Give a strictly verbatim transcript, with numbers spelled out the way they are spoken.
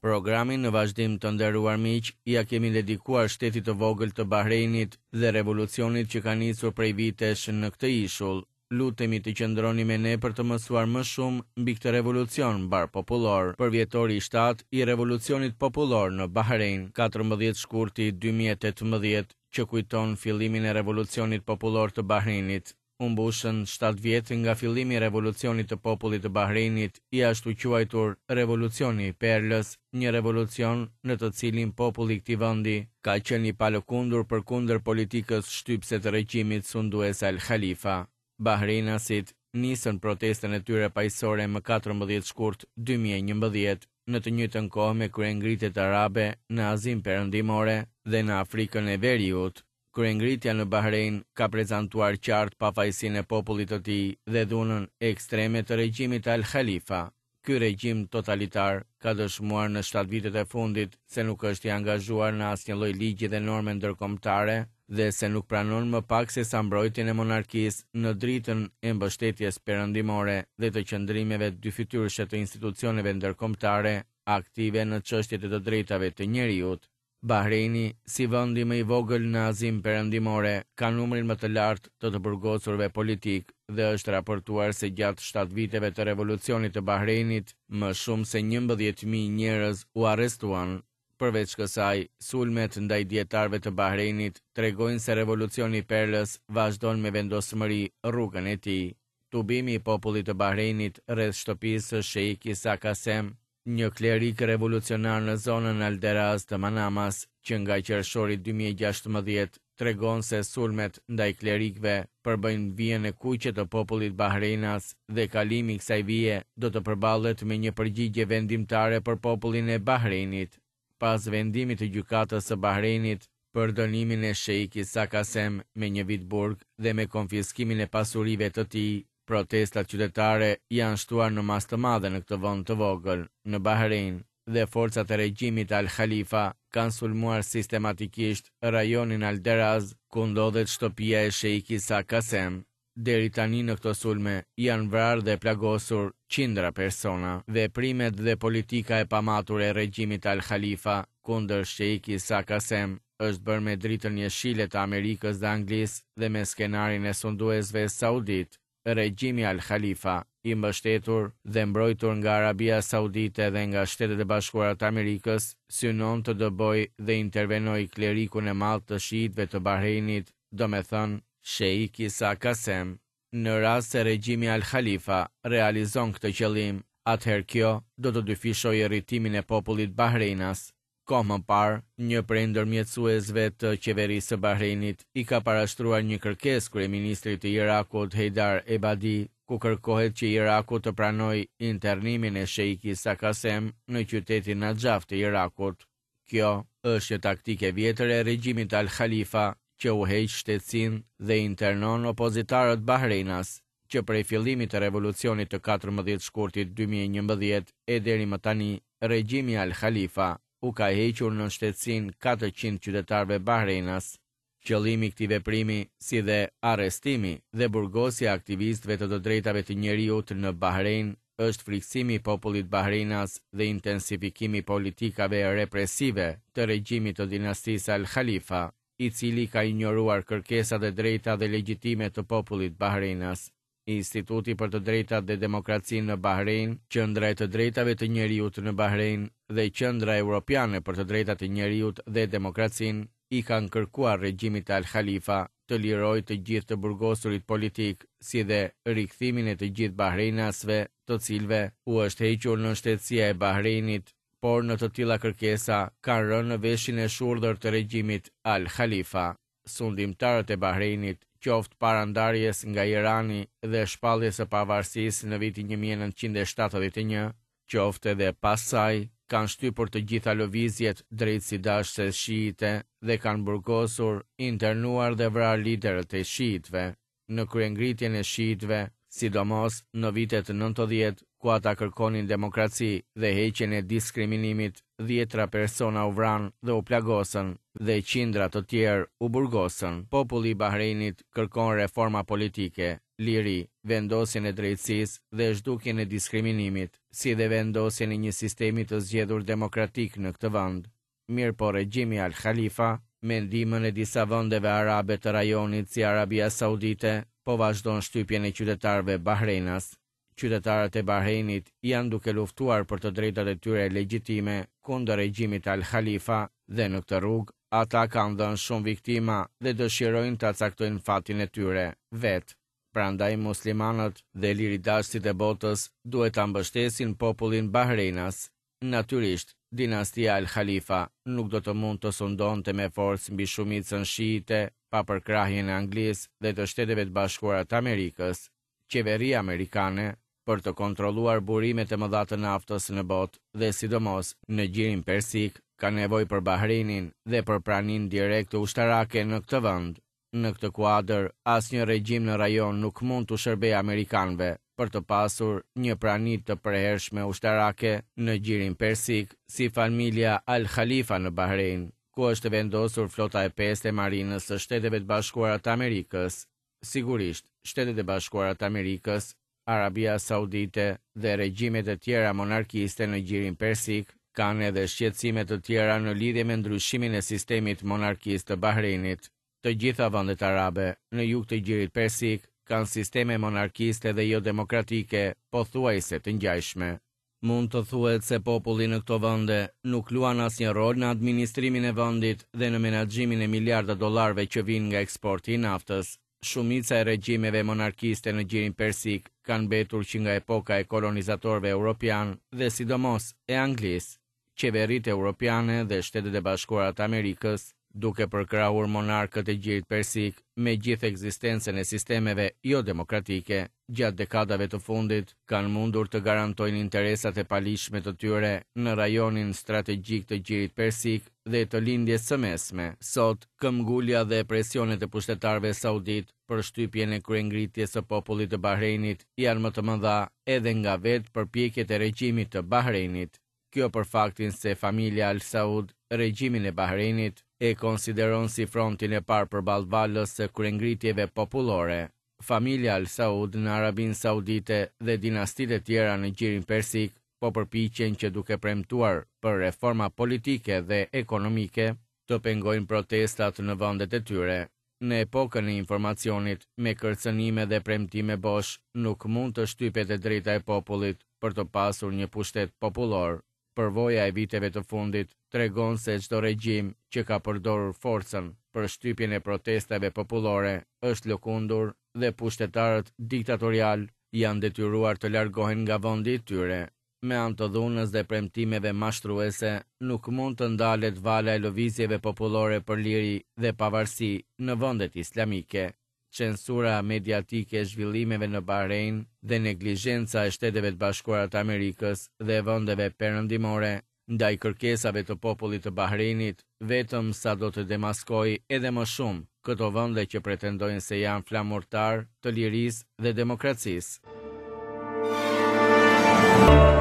Programin në vazhdim të nderuar miq, ja kemi dedikuar shtetit të vogël të Bahreinit dhe revolucionit që ka nisur prej vitesh në këtë ishull. Lutemi të qëndroni me ne për të mësuar më shumë mbi këtë revolucion mbar popullor, për vjetori i shtatë i revolucionit popullor në Bahrein, katërmbëdhjetë shkurti dy mijë e tetëmbëdhjetë, që kujton fillimin e revolucionit popullor të Bahreinit. U mbushën shtatë vjet nga fillimi i revolucionit të popullit të Bahreinit, i ashtu quajtur revolucioni i Perlës, një revolucion në të cilin populli i këtij vendi ka qenë i palëkundur përkundër politikës shtypse të regjimit sundues Al Khalifa. Bahreinasit nisën protestën e tyre paqësore më katërmbëdhjetë shkurt dy mijë e njëmbëdhjetë, në të njëjtën kohë me kryengritjet arabe në Azinë Perëndimore dhe në Afrikën e Veriut. Kryengritja në Bahrein ka prezantuar qartë pafajësinë e popullit të tij dhe dhunën ekstreme të regjimit Al Khalifa. Ky regjim totalitar ka dëshmuar në shtatë vitet e fundit se nuk është i angazhuar në asnjë lloj ligji dhe norme ndërkombëtare dhe se nuk pranon më pak se sa mbrojtjen e monarkisë në dritën e mbështetjes perëndimore dhe të qëndrimeve dyfytyrëshe të institucioneve ndërkombëtare aktive në çështjet e të drejtave të njerëzit. Bahreini, si vendi më i vogël në Azinë Perëndimore, ka numrin më të lartë të të burgosurve politik dhe është raportuar se gjatë shtatë viteve të revolucionit të Bahreinit, më shumë se njëmbëdhjetë mijë njerëz u arrestuan. Përveç kësaj, sulmet ndaj dietarëve të Bahreinit tregojnë se revolucioni i Perlës vazhdon me vendosmëri rrugën e tij. Tubimi i popullit të Bahreinit rreth shtëpisë së Sheikh Isa Kasem, një klerik revolucionar në zonën Al Deraz të Manamas, që nga qershori dy mijë e gjashtëmbëdhjetë tregon se sulmet ndaj klerikëve përbëjnë vijën e kuqe të popullit bahreinas dhe kalimi i kësaj vije do të përballet me një përgjigje vendimtare për popullin e Bahreinit. Pas vendimit të gjykatës së Bahreinit për dënimin e Sheikh Isa Kasem me një vit burg dhe me konfiskimin e pasurive të tij, protestat qytetare janë shtuar në masë të madhe në këtë vend të vogël, në Bahrein, dhe forcat e regjimit Al Khalifa kanë sulmuar sistematikisht rajonin Al Deraz, ku ndodhet shtëpia e Sheikh Isa Kasem. Deri tani në këto sulme janë vrarë dhe plagosur qindra persona. Veprimet dhe politika e pamatur e regjimit Al Khalifa kundër Sheikh Isa Kasem është bërë me dritën jeshile të Amerikës dhe Anglisë dhe me skenarin e sunduesve saudit. Regjimi Al Khalifa, i mbështetur dhe mbrojtur nga Arabia Saudite dhe nga Shtetet e Bashkuara të Amerikës, synon të dëbojë dhe intervenojë klerikun e madh të shiitëve të Bahreinit, domethënë Sheikh Isa Kasem. Në rast se regjimi Al Khalifa realizon këtë qëllim, atëherë kjo do të dyfishojë rritimin e popullit bahreinas. Kohë më parë, një prej ndërmjetësuesve të qeverisë së Bahreinit i ka parashtruar një kërkesë kryeministrit të Irakut Heidar Ebadi, ku kërkohet që Iraku të pranojë internimin e Sheikh Isa Kasem në qytetin Najaf të Irakut. Kjo është një taktikë e vjetër e regjimit Al Khalifa që u heq shtetësinë dhe internon opozitarët bahreinas, që prej fillimit të revolucionit të katërmbëdhjetë shkurtit dy mijë e njëmbëdhjetë e deri më tani, regjimi Al Khalifa u ka hequr në shtetësinë katërqind qytetarëve bahreinas. Qëllimi i këtij veprimi, si dhe arrestimi dhe burgosja e aktivistëve të të drejtave të njerëzit në Bahrein, është friksimi i popullit bahreinas dhe intensifikimi i politikave represive të regjimit të dinastisë Al Khalifa, i cili ka injoruar kërkesat e drejta dhe legjitime të popullit bahreinas. Instituti për të drejtat dhe demokracinë në Bahrein, Qendra e të drejtave të njerëzit në Bahrein dhe Qendra Evropiane për të drejtat e njerëzit dhe demokracinë i kanë kërkuar regjimit Al Khalifa të lirojë të gjithë të burgosurit politik, si dhe rikthimin e të gjithë bahreinasve, të cilëve u është hequr në shtetësia e Bahreinit, por në të tilla kërkesa kanë rënë në veshin e shurdhër të regjimit Al Khalifa. Sundimtarët e Bahreinit, qoftë para ndarjes nga Irani dhe shpalljes së pavarësisë në vitin një mijë e nëntëqind e shtatëdhjetë e një, qoftë edhe pas saj, kanë shtypur të gjitha lëvizjet drejt sidashse shiite dhe kanë burgosur, internuar dhe vrarë liderët e shiitëve. Në kryengritjen e shiitëve, sidomos në vitet nëntëdhjetë, ku ata kërkonin demokraci dhe heqjen e diskriminimit, dhjetra persona u vranë dhe u plagosën dhe qindra të tjerë u burgosën. Populli i Bahreinit kërkon reforma politike, liri, vendosjen e drejtësisë dhe zhdukjen e diskriminimit, si dhe vendosjen e një sistemi të zgjedhur demokratik në këtë vend. Mirë po regjimi Al Khalifa, me ndihmën e disa vendeve arabe të rajonit si Arabia Saudite, po vazhdon shtypjen e qytetarëve bahreinas. Qytetarët e Bahreinit janë duke luftuar për të drejtat e tyre legjitime kundër regjimit Al Khalifa dhe në këtë rrugë ata kanë dhënë shumë viktima dhe dëshirojnë ta caktojnë fatin e tyre vetë. Prandaj muslimanët dhe liridashësit e botës duhet ta mbështesin popullin bahreinas. Natyrisht, dinastia Al Khalifa nuk do të mund të sundonte me forcë mbi shumicën shiite pa përkrahjen e Anglisë dhe të Shteteve të Bashkuara të Amerikës. Qeveria amerikane, për të kontrolluar burimet e mëdha të naftës në botë dhe sidomos në gjirin persik, ka nevojë për Bahreinin dhe për praninë direkte ushtarake në këtë vend. Në këtë kuadër, asnjë regjim në rajon nuk mund të shërbejë amerikanëve për të pasur një prani të përhershme ushtarake në gjirin persik, si familja Al Khalifa në Bahrein, ku është vendosur flota e pestë e marinës së Shteteve të Bashkuara të Amerikës. Sigurisht, Shtetet e Bashkuara të Amerikës, Arabia Saudite dhe regjimet e tjera monarkiste në gjirin persik kanë edhe shqetësime të tjera në lidhje me ndryshimin e sistemit monarkist të Bahreinit. Të gjitha vendet arabe në jug të gjirit persik kanë sisteme monarkiste dhe jo demokratike, pothuajse të ngjashme. Mund të thuhet se populli në këto vende nuk luan asnjë rol në administrimin e vendit dhe në menaxhimin e miliarda dollarëve që vijnë nga eksporti i naftës. Shumica e regjimeve monarkiste në gjirin persik kanë mbetur që nga epoka e kolonizatorëve europian dhe sidomos e Anglisë. Qeveritë europiane dhe Shtetet e Bashkuara të Amerikës, duke përkrahur monarkët e gjirit persik me gjithë ekzistencën e sistemeve jo demokratike, gjatë dekadave të fundit, kanë mundur të garantojnë interesat e palishme të tyre në rajonin strategjik të gjirit persik dhe të lindjes së mesme. Sot, këmbgulja dhe presionet e pushtetarëve saudit për shtypjen e kryengritjes së popullit të Bahreinit janë më të mëdha edhe nga vetë përpjekjet e regjimit të Bahreinit. Kjo për faktin se familja Al Saud, regjimin e Bahreinit, e konsideron si frontin e parë përballë valës së kryengritjeve popullore. Familja Al Saud në Arabinë Saudite dhe dinastitë e tjera në gjirin persik po përpiqen që duke premtuar për reforma politike dhe ekonomike të pengojnë protestat në vendet e tyre. Në epokën e informacionit, me kërcënime dhe premtime bosh, nuk mund të shtypet e drejta e popullit për të pasur një pushtet popullor. Përvoja e viteve të fundit tregon se çdo regjim që ka përdorur forcën për shtypjen e protestave popullore është lëkundur dhe pushtetarët diktatorial janë detyruar të largohen nga vendi i tyre. Me anë të dhunës dhe premtimeve mashtruese, nuk mund të ndalet vala e lëvizjeve popullore për liri dhe pavarësi në vendet islamike. Censura mediatike e zhvillimeve në Bahrein dhe neglizhenca e Shteteve të Bashkuara të Amerikës dhe vendeve perëndimore ndaj kërkesave të popullit të Bahreinit vetëm sa do të demaskojë edhe më shumë këto vende që pretendojnë se janë flamurtar të lirisë dhe demokracisë.